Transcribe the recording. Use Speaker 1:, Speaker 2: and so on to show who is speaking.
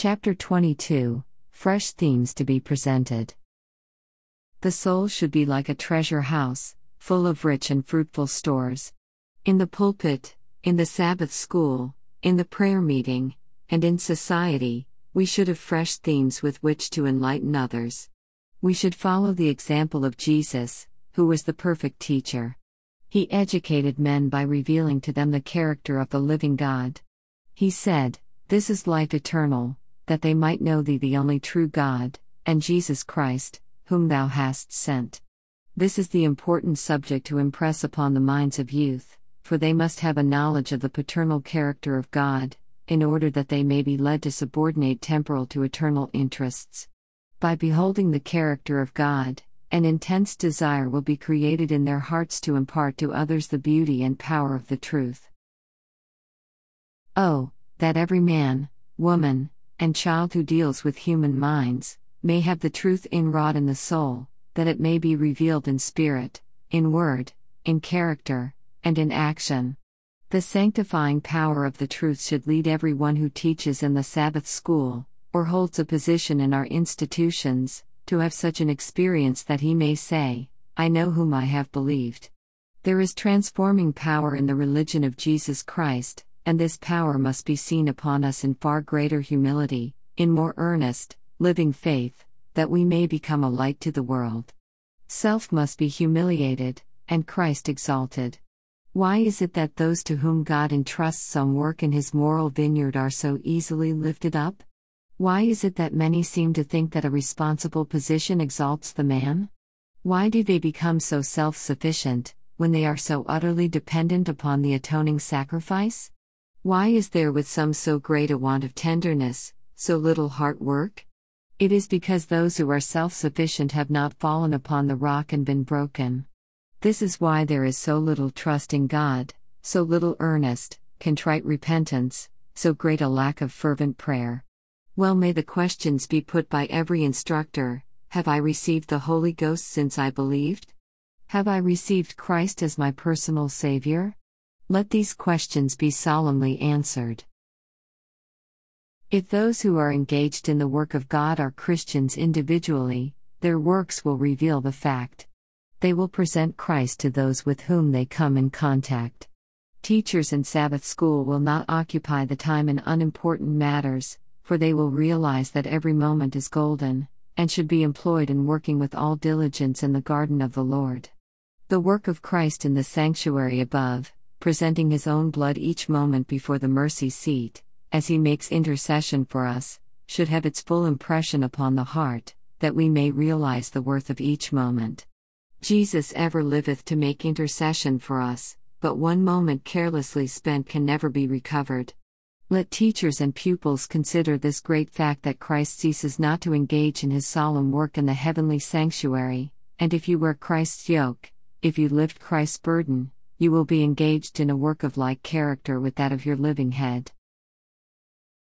Speaker 1: Chapter 22 Fresh Themes to be Presented. The soul should be like a treasure house, full of rich and fruitful stores. In the pulpit, in the Sabbath school, in the prayer meeting, and in society, we should have fresh themes with which to enlighten others. We should follow the example of Jesus, who was the perfect teacher. He educated men by revealing to them the character of the living God. He said, "This is life eternal, that they might know thee the only true God, and Jesus Christ, whom thou hast sent." This is the important subject to impress upon the minds of youth, for they must have a knowledge of the paternal character of God, in order that they may be led to subordinate temporal to eternal interests. By beholding the character of God, an intense desire will be created in their hearts to impart to others the beauty and power of the truth. Oh, that every man, woman, and child who deals with human minds, may have the truth inwrought in the soul, that it may be revealed in spirit, in word, in character, and in action. The sanctifying power of the truth should lead everyone who teaches in the Sabbath school, or holds a position in our institutions, to have such an experience that he may say, "I know whom I have believed." There is transforming power in the religion of Jesus Christ, and this power must be seen upon us in far greater humility, in more earnest, living faith, that we may become a light to the world. Self must be humiliated, and Christ exalted. Why is it that those to whom God entrusts some work in His moral vineyard are so easily lifted up? Why is it that many seem to think that a responsible position exalts the man? Why do they become so self-sufficient, when they are so utterly dependent upon the atoning sacrifice? Why is there with some so great a want of tenderness, so little heart work? It is because those who are self-sufficient have not fallen upon the rock and been broken. This is why there is so little trust in God, so little earnest, contrite repentance, so great a lack of fervent prayer. Well may the questions be put by every instructor: have I received the Holy Ghost since I believed? Have I received Christ as my personal Savior? Let these questions be solemnly answered. If those who are engaged in the work of God are Christians individually, their works will reveal the fact. They will present Christ to those with whom they come in contact. Teachers in Sabbath school will not occupy the time in unimportant matters, for they will realize that every moment is golden, and should be employed in working with all diligence in the garden of the Lord. The work of Christ in the sanctuary above, presenting His own blood each moment before the mercy seat, as He makes intercession for us, should have its full impression upon the heart, that we may realize the worth of each moment. Jesus ever liveth to make intercession for us, but one moment carelessly spent can never be recovered. Let teachers and pupils consider this great fact that Christ ceases not to engage in His solemn work in the heavenly sanctuary, and if you wear Christ's yoke, if you lift Christ's burden, you will be engaged in a work of like character with that of your living head.